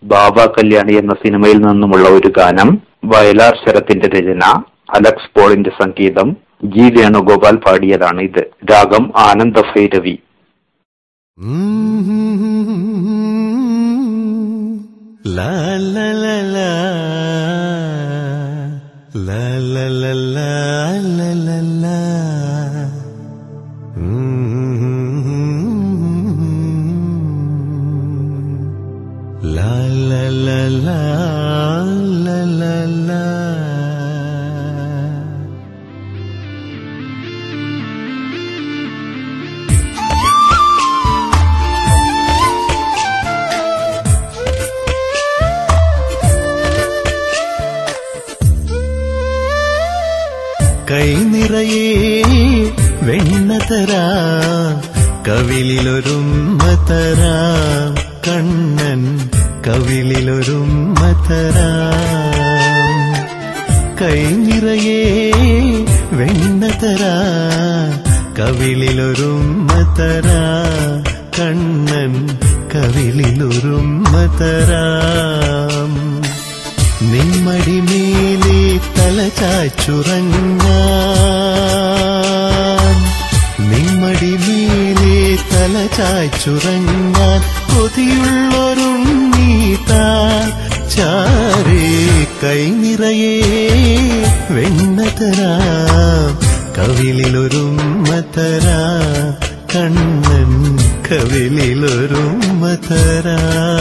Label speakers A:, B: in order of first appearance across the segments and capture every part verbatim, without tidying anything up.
A: ബാബ കല്യാണി എന്ന സിനിമയിൽ നിന്നുമുള്ള ഒരു ഗാനം. വയലാർ ശരത്തിന്റെ രചന, അലക്സ് പോളിന്റെ സംഗീതം, ജി വേണുഗോപാൽ പാടിയതാണ് ഇത്. രാഗം ആനന്ദ Bhairavi.
B: La la la la la la la la la la la la la la la la la la. കൈ നിറയെ വെണ്ണതരാ കവിളിലൊരുമ്മതരാ കണ്ണൻ കവിളിലൊരുമ്മതരാ. കൈ നിറയെ വെണ്ണതരാ കവിളിലൊരുമ്മതരാ കണ്ണൻ കവിളിലൊരുമ്മതരാ. നിമ്മടിമേലെ തലചാച്ചുറങ്ങാൻ, നിമ്മടിമേലെ തലചാച്ചുറങ്ങാൻ കൊതിയുള്ളൊരുണ്ണീതാ ചാരേ. കൈ നിറയെ വെണ്ണതരാ കവിളിലൊരുമ്മതരാ കണ്ണൻ കവിളിലൊരുമ്മതരാ.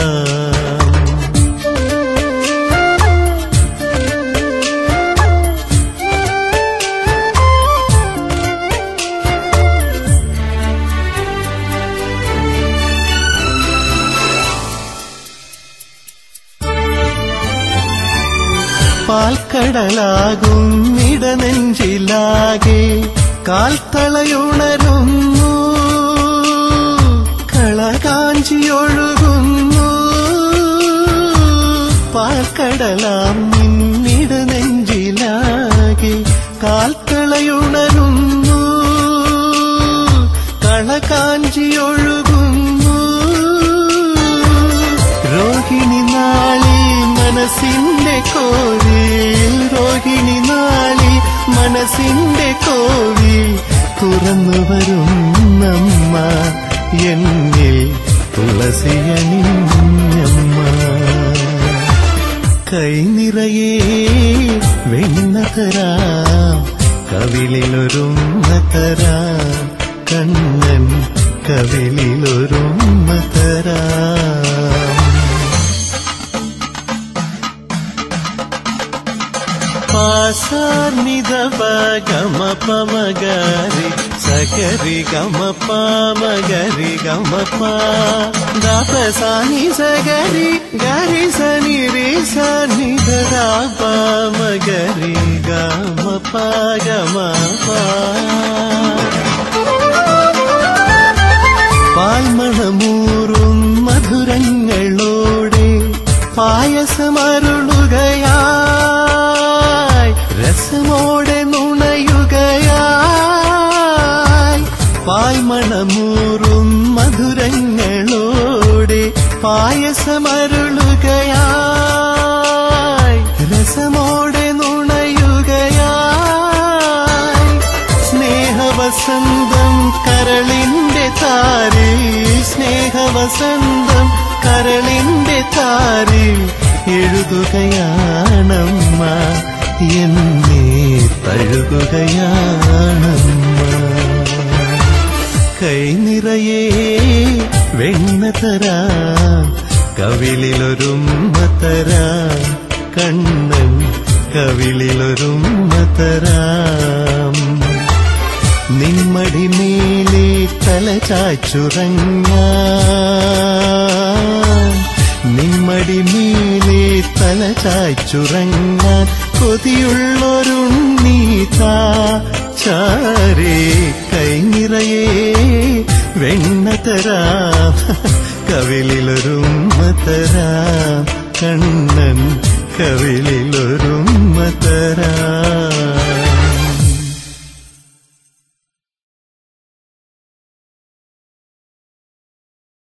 B: പാൽക്കടലാകും ഇടനെഞ്ചിലാകെ കാൽത്തളയുണരുന്നു, കളകാഞ്ചിയൊഴുകുന്നു. പാൽക്കടലാം നിന്നിടനെഞ്ചിലാകെ കാൽത്തളയുണരുന്നു, കളകാഞ്ചിയൊഴുകുന്നു. രോഹിണി നാളി മനസ്സിന്റെ കോവിൽ, രോഹിണി നാളി മനസ്സിന്റെ കോവിൽ തുറന്നു വരുന്നമ്മ എന്നിൽ തുളസിയണിഞ്ഞമ്മ. കൈ നിറയെ വെണ്ണതരാ കവിളിലൊരുമ്മതരാ കണ്ണൻ കവിളിലൊരുമ്മതരാ. പാസാർനിധ ഗമ പമഗരി സഗരി ഗമ പമഗരി ഗമ പ ദാപസാനി സഗരി ഗരി സനി രി സനി ധ പമഗരി ഗമ പ ഗമ പ. പാൽമണമൂറും മധുരങ്ങളോടെ പായസമരുളുകയായി, രസമോടെ നുണയുകയായി. പാൽമണമൂറും മധുരങ്ങളോടെ പായസമരുളുകയായി, രസമോടെ നുണയുകയായി. സ്നേഹവസന്തം കരളിന്റെ താരിൽ, സ്നേഹവസന്തം കരളിന്റെ താരിൽ എഴുതുകയാണമ്മ എന്നെ തഴുകുകയാണമ്മ. കൈ നിറയെ വെണ്ണതരാ കവിളിലൊരുമ്മതരാ കണ്ണൻ കവിളിലൊരുമ്മതരാ. നിമ്മടിമേലെ തലചാച്ചുറങ്ങാൻ, നിമ്മടിമേലെ തലചാച്ചുറങ്ങാൻ കൊതിയുള്ളൊരുണ്ണീതാ ചാരേ. കൈ നിറയെ വെണ്ണതരാ കവിളിലൊരുമ്മതരാ കണ്ണൻ കവിളിലൊരുമ്മതരാ.